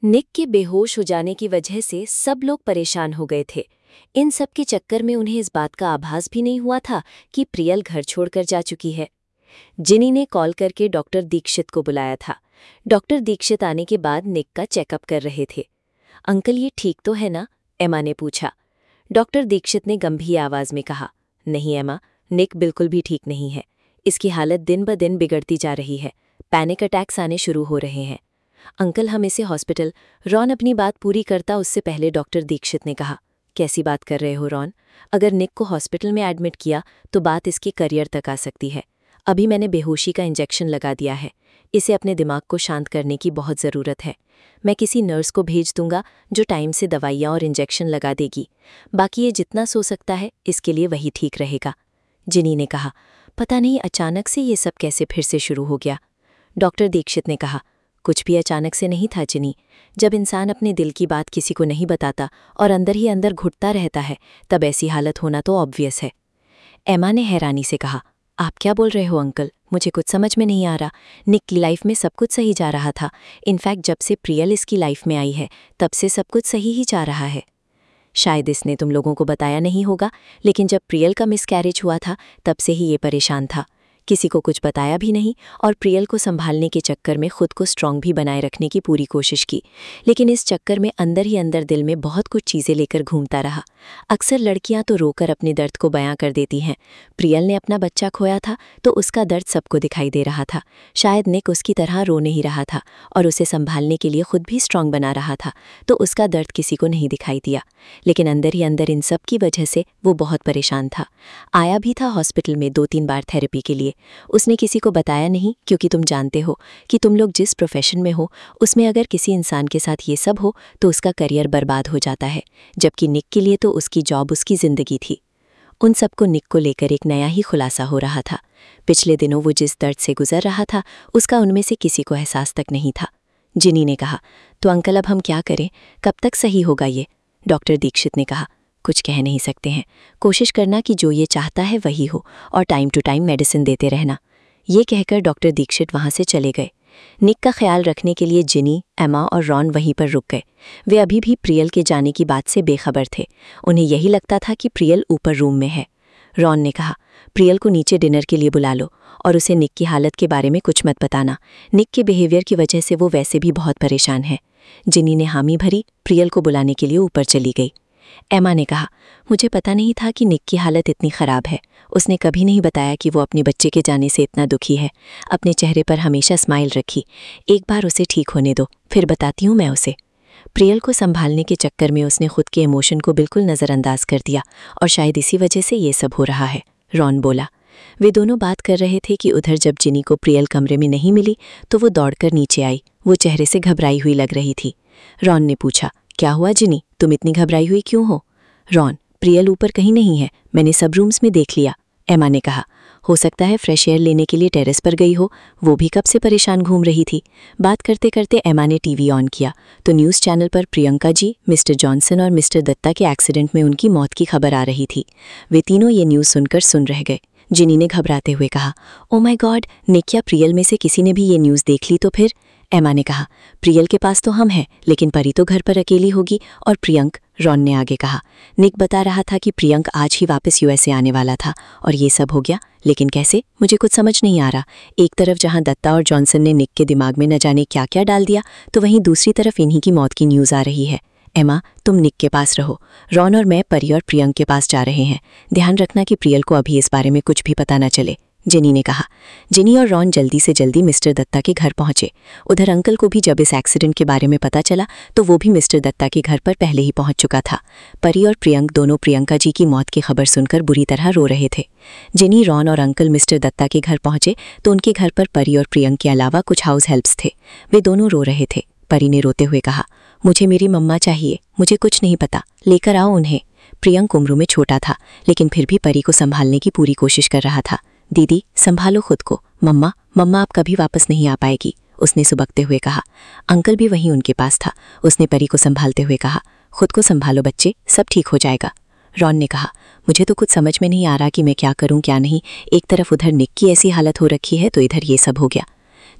निक के बेहोश हो जाने की वजह से सब लोग परेशान हो गए थे। इन सब के चक्कर में उन्हें इस बात का आभास भी नहीं हुआ था कि प्रियल घर छोड़कर जा चुकी है। जिनी ने कॉल करके डॉक्टर दीक्षित को बुलाया था। डॉक्टर दीक्षित आने के बाद निक का चेकअप कर रहे थे। अंकल, ये ठीक तो है ना? एमा ने पूछा। डॉक्टर दीक्षित ने गंभीर आवाज में कहा, नहीं एमा, निक बिल्कुल भी ठीक नहीं है। इसकी हालत दिन ब दिन बिगड़ती जा रही है। पैनिक अटैक्स आने शुरू हो रहे हैं। अंकल, हम इसे हॉस्पिटल। रॉन अपनी बात पूरी करता उससे पहले डॉक्टर दीक्षित ने कहा, कैसी बात कर रहे हो रॉन? अगर निक को हॉस्पिटल में एडमिट किया तो बात इसके करियर तक आ सकती है। अभी मैंने बेहोशी का इंजेक्शन लगा दिया है। इसे अपने दिमाग को शांत करने की बहुत ज़रूरत है। मैं किसी नर्स को भेज दूंगा जो टाइम से दवाइयाँ और इंजेक्शन लगा देगी। बाकी ये जितना सो सकता है इसके लिए वही ठीक रहेगा। जिनी ने कहा, पता नहीं अचानक से ये सब कैसे फिर से शुरू हो गया। डॉक्टर दीक्षित ने कहा, कुछ भी अचानक से नहीं था जिनी। जब इंसान अपने दिल की बात किसी को नहीं बताता और अंदर ही अंदर घुटता रहता है तब ऐसी हालत होना तो ऑब्वियस है। एमा ने हैरानी से कहा, आप क्या बोल रहे हो अंकल? मुझे कुछ समझ में नहीं आ रहा। निक की लाइफ में सब कुछ सही जा रहा था। इनफैक्ट जब से प्रियल इसकी लाइफ में आई है तब से सब कुछ सही ही जा रहा है। शायद इसने तुम लोगों को बताया नहीं होगा, लेकिन जब प्रियल का मिसकैरेज हुआ था तब से ही ये परेशान था। किसी को कुछ बताया भी नहीं और प्रियल को संभालने के चक्कर में खुद को स्ट्रांग भी बनाए रखने की पूरी कोशिश की, लेकिन इस चक्कर में अंदर ही अंदर दिल में बहुत कुछ चीज़ें लेकर घूमता रहा। अक्सर लड़कियां तो रोकर अपने दर्द को बयां कर देती हैं। प्रियल ने अपना बच्चा खोया था तो उसका दर्द सबको दिखाई दे रहा था। शायद निक उसकी तरह रो नहीं रहा था और उसे संभालने के लिए खुद भी स्ट्रांग बना रहा था, तो उसका दर्द किसी को नहीं दिखाई दिया। लेकिन अंदर ही अंदर इन सब की वजह से वो बहुत परेशान था। आया भी था हॉस्पिटल में 2-3 बार थेरेपी के लिए। उसने किसी को बताया नहीं, क्योंकि तुम जानते हो कि तुम लोग जिस प्रोफेशन में हो उसमें अगर किसी इंसान के साथ ये सब हो तो उसका करियर बर्बाद हो जाता है, जबकि निक के लिए तो उसकी जॉब उसकी जिंदगी थी। उन सबको निक को लेकर एक नया ही खुलासा हो रहा था। पिछले दिनों वो जिस दर्द से गुजर रहा था उसका उनमें से किसी को एहसास तक नहीं था। जिनी ने कहा, तो अंकल अब हम क्या करें? कब तक सही होगा ये? डॉक्टर दीक्षित ने कहा, कुछ कह नहीं सकते हैं। कोशिश करना कि जो ये चाहता है वही हो और टाइम टू टाइम मेडिसिन देते रहना। ये कहकर डॉक्टर दीक्षित वहाँ से चले गए। निक का ख्याल रखने के लिए जिनी, एमा और रॉन वहीं पर रुक गए। वे अभी भी प्रियल के जाने की बात से बेखबर थे। उन्हें यही लगता था कि प्रियल ऊपर रूम में है। रॉन ने कहा, प्रियल को नीचे डिनर के लिए बुला लो और उसे निक की हालत के बारे में कुछ मत बताना। निक के बिहेवियर की वजह से वो वैसे भी बहुत परेशान है। जिनी ने हामी भरी, प्रियल को बुलाने के लिए ऊपर चली गई। एमा ने कहा, मुझे पता नहीं था कि निक की हालत इतनी ख़राब है। उसने कभी नहीं बताया कि वो अपने बच्चे के जाने से इतना दुखी है। अपने चेहरे पर हमेशा स्माइल रखी। एक बार उसे ठीक होने दो, फिर बताती हूँ मैं उसे। प्रियल को संभालने के चक्कर में उसने खुद के इमोशन को बिल्कुल नज़रअंदाज कर दिया और शायद इसी वजह से ये सब हो रहा है, रॉन बोला। वे दोनों बात कर रहे थे कि उधर जब जिनी को प्रियल कमरे में नहीं मिली तो वो दौड़कर नीचे आई। वो चेहरे से घबराई हुई लग रही थी। रॉन ने पूछा, क्या हुआ जिनी, तुम इतनी घबराई हुई क्यों हो? रॉन, प्रियल ऊपर कहीं नहीं है, मैंने सब रूम्स में देख लिया। एमा ने कहा, हो सकता है फ्रेश एयर लेने के लिए टेरेस पर गई हो, वो भी कब से परेशान घूम रही थी। बात करते करते एमा ने टीवी ऑन किया तो न्यूज़ चैनल पर प्रियंका जी, मिस्टर जॉनसन और मिस्टर दत्ता के एक्सीडेंट में उनकी मौत की खबर आ रही थी। वे तीनों ये न्यूज़ सुनकर सुन रह गए। जिनी ने घबराते हुए कहा, ओ माय गॉड, निक या प्रियल में से किसी ने भी ये न्यूज़ देख ली तो फिर? एमा ने कहा, प्रियल के पास तो हम हैं, लेकिन परी तो घर पर अकेली होगी। और प्रियंक, रॉन ने आगे कहा, निक बता रहा था कि प्रियंक आज ही वापस यूएसए आने वाला था और ये सब हो गया, लेकिन कैसे, मुझे कुछ समझ नहीं आ रहा। एक तरफ जहां दत्ता और जॉनसन ने निक के दिमाग में न जाने क्या क्या डाल दिया, तो वहीं दूसरी तरफ इन्हीं की मौत की न्यूज़ आ रही है। एमा, तुम निक के पास रहो, रॉन और मैं परी और प्रियंक के पास जा रहे हैं। ध्यान रखना कि प्रियल को अभी इस बारे में कुछ भी पता न चले, जिनी ने कहा। जिनी और रॉन जल्दी से जल्दी मिस्टर दत्ता के घर पहुंचे। उधर अंकल को भी जब इस एक्सीडेंट के बारे में पता चला तो वो भी मिस्टर दत्ता के घर पर पहले ही पहुंच चुका था। परी और प्रियंक दोनों प्रियंका जी की मौत की खबर सुनकर बुरी तरह रो रहे थे। जिनी, रॉन और अंकल मिस्टर दत्ता के घर पहुंचे तो उनके घर पर परी और प्रियंक के अलावा कुछ हाउस हेल्प्स थे। वे दोनों रो रहे थे। परी ने रोते हुए कहा, मुझे मेरी मम्मा चाहिए, मुझे कुछ नहीं पता, लेकर आओ उन्हें। प्रियंक उम्र में छोटा था, लेकिन फिर भी परी को संभालने की पूरी कोशिश कर रहा था। दीदी, संभालो खुद को। मम्मा, मम्मा अब कभी वापस नहीं आ पाएगी, उसने सुबकते हुए कहा। अंकल भी वहीं उनके पास था। उसने परी को संभालते हुए कहा, खुद को संभालो बच्चे, सब ठीक हो जाएगा। रॉन ने कहा, मुझे तो कुछ समझ में नहीं आ रहा कि मैं क्या करूं क्या नहीं। एक तरफ उधर निक की ऐसी हालत हो रखी है तो इधर ये सब हो गया।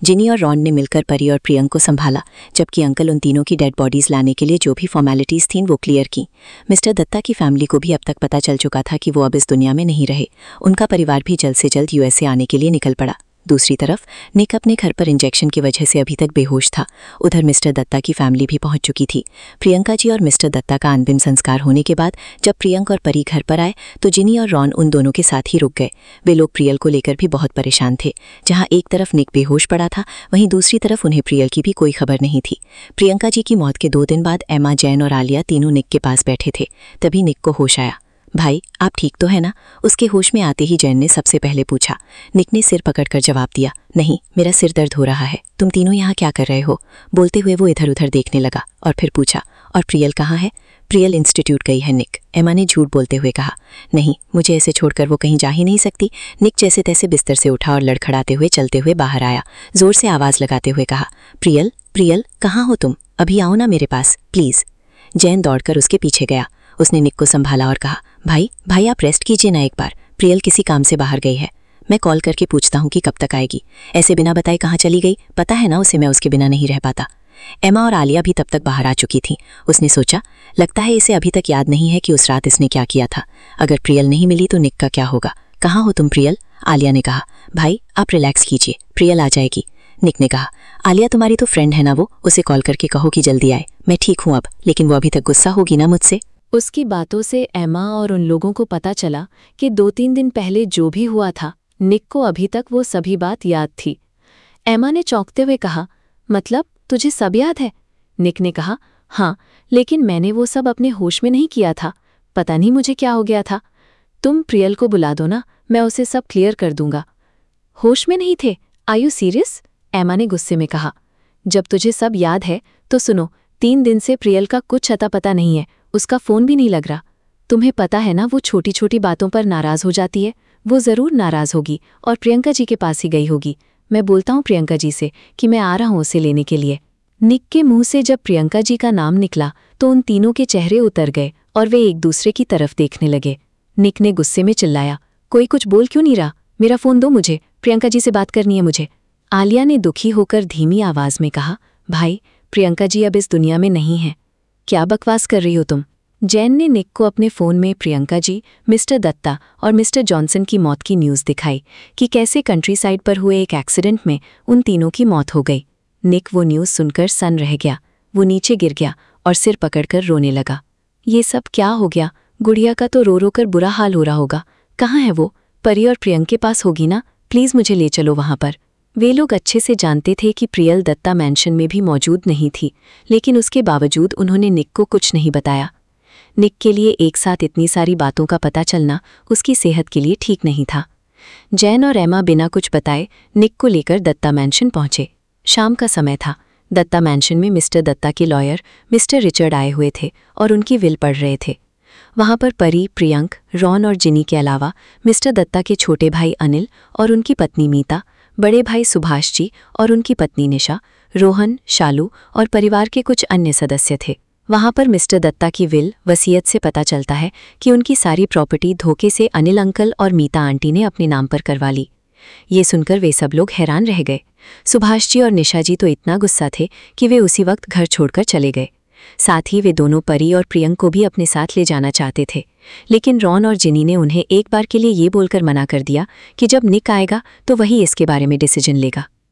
जिनी और रॉन ने मिलकर परी और प्रियंक को संभाला, जबकि अंकल उन तीनों की डेड बॉडीज लाने के लिए जो भी फॉर्मेलिटीज थीं वो क्लियर की। मिस्टर दत्ता की फैमिली को भी अब तक पता चल चुका था कि वो अब इस दुनिया में नहीं रहे। उनका परिवार भी जल्द से जल्द यूएसए आने के लिए निकल पड़ा। दूसरी तरफ निक अपने घर पर इंजेक्शन की वजह से अभी तक बेहोश था। उधर मिस्टर दत्ता की फैमिली भी पहुंच चुकी थी। प्रियंका जी और मिस्टर दत्ता का अंतिम संस्कार होने के बाद जब प्रियंक और परी घर पर आए तो जिनी और रॉन उन दोनों के साथ ही रुक गए। वे लोग प्रियल को लेकर भी बहुत परेशान थे। जहां एक तरफ निक बेहोश पड़ा था, वहीं दूसरी तरफ उन्हें प्रियल की भी कोई खबर नहीं थी। प्रियंका जी की मौत के 2 दिन बाद एमा, जैन और आलिया तीनों निक के पास बैठे थे। तभी निक को होश आया। भाई, आप ठीक तो है ना? उसके होश में आते ही जैन ने सबसे पहले पूछा। निक ने सिर पकड़कर जवाब दिया, नहीं, मेरा सिर दर्द हो रहा है। तुम तीनों यहाँ क्या कर रहे हो? बोलते हुए वो इधर उधर देखने लगा और फिर पूछा, और प्रियल कहाँ है? प्रियल इंस्टीट्यूट गई है निक, एमा ने झूठ बोलते हुए कहा। नहीं, मुझे ऐसे छोड़कर वो कहीं जा ही नहीं सकती। निक जैसे तैसे बिस्तर से उठा और लड़खड़ाते हुए चलते हुए बाहर आया। जोर से आवाज लगाते हुए कहा, प्रियल, प्रियल, कहाँ हो तुम? अभी आओ ना मेरे पास, प्लीज। जैन दौड़कर उसके पीछे गया। उसने निक को संभाला और कहा, भाई आप रेस्ट कीजिए ना एक बार। प्रियल किसी काम से बाहर गई है। मैं कॉल करके पूछता हूँ कि कब तक आएगी। ऐसे बिना बताए कहाँ चली गई? पता है ना उसे मैं उसके बिना नहीं रह पाता। एमा और आलिया भी तब तक बाहर आ चुकी थीं। उसने सोचा, लगता है इसे अभी तक याद नहीं है कि उस रात इसने क्या किया था। अगर प्रियल नहीं मिली तो निक का क्या होगा? कहाँ हो तुम प्रियल? आलिया ने कहा। भाई आप रिलैक्स कीजिए, प्रियल आ जाएगी। निक ने कहा, आलिया तुम्हारी तो फ्रेंड है ना वो, उसे कॉल करके कहो कि जल्दी आए। मैं ठीक हूँ अब, लेकिन वो अभी तक गुस्सा होगी ना मुझसे? उसकी बातों से एमा और उन लोगों को पता चला कि 2-3 दिन पहले जो भी हुआ था, निक को अभी तक वो सभी बात याद थी। एमा ने चौंकते हुए कहा, मतलब तुझे सब याद है? निक ने कहा, हाँ, लेकिन मैंने वो सब अपने होश में नहीं किया था। पता नहीं मुझे क्या हो गया था। तुम प्रियल को बुला दो ना, मैं उसे सब क्लियर कर दूंगा। होश में नहीं थे? Are you serious? एमा ने गुस्से में कहा। जब तुझे सब याद है तो सुनो, 3 दिन से प्रियल का कुछ अता पता नहीं है। उसका फ़ोन भी नहीं लग रहा। तुम्हें पता है ना वो छोटी छोटी बातों पर नाराज़ हो जाती है। वो ज़रूर नाराज़ होगी और प्रियंका जी के पास ही गई होगी। मैं बोलता हूँ प्रियंका जी से कि मैं आ रहा हूँ उसे लेने के लिए। निक के मुंह से जब प्रियंका जी का नाम निकला तो उन तीनों के चेहरे उतर गए और वे एक दूसरे की तरफ देखने लगे। निक ने गुस्से में चिल्लाया, कोई कुछ बोल क्यों नहीं रहा? मेरा फ़ोन दो मुझे, प्रियंका जी से बात करनी है मुझे। आलिया ने दुखी होकर धीमी आवाज़ में कहा, भाई, प्रियंका जी अब इस दुनिया में नहीं है। क्या बकवास कर रही हो तुम? जैन ने निक को अपने फ़ोन में प्रियंका जी, मिस्टर दत्ता और मिस्टर जॉनसन की मौत की न्यूज़ दिखाई कि कैसे कंट्री साइड पर हुए एक एक्सीडेंट में उन तीनों की मौत हो गई। निक वो न्यूज़ सुनकर सन रह गया। वो नीचे गिर गया और सिर पकड़कर रोने लगा। ये सब क्या हो गया? गुड़िया का तो रो रो कर बुरा हाल हो रहा होगा। कहाँ है वो? परी और प्रियंक के पास होगी ना? प्लीज़ मुझे ले चलो वहाँ पर। वे लोग अच्छे से जानते थे कि प्रियल दत्ता मैंशन में भी मौजूद नहीं थी, लेकिन उसके बावजूद उन्होंने निक को कुछ नहीं बताया। निक के लिए एक साथ इतनी सारी बातों का पता चलना उसकी सेहत के लिए ठीक नहीं था। जैन और एमा बिना कुछ बताए निक को लेकर दत्ता मैंशन पहुंचे। शाम का समय था। दत्ता मैंशन में मिस्टर दत्ता के लॉयर मिस्टर रिचर्ड आए हुए थे और उनकी विल पढ़ रहे थे। वहां पर परी, प्रियंक, रॉन और जिनी के अलावा मिस्टर दत्ता के छोटे भाई अनिल और उनकी पत्नी मीता, बड़े भाई सुभाष जी और उनकी पत्नी निशा, रोहन, शालू और परिवार के कुछ अन्य सदस्य थे। वहां पर मिस्टर दत्ता की विल वसीयत से पता चलता है कि उनकी सारी प्रॉपर्टी धोखे से अनिल अंकल और मीता आंटी ने अपने नाम पर करवा ली। ये सुनकर वे सब लोग हैरान रह गए। सुभाष जी और निशा जी तो इतना गुस्सा थे कि वे उसी वक्त घर छोड़कर चले गए। साथ ही वे दोनों परी और प्रियंक को भी अपने साथ ले जाना चाहते थे, लेकिन रॉन और जिनी ने उन्हें एक बार के लिए ये बोलकर मना कर दिया कि जब निक आएगा तो वही इसके बारे में डिसीजन लेगा।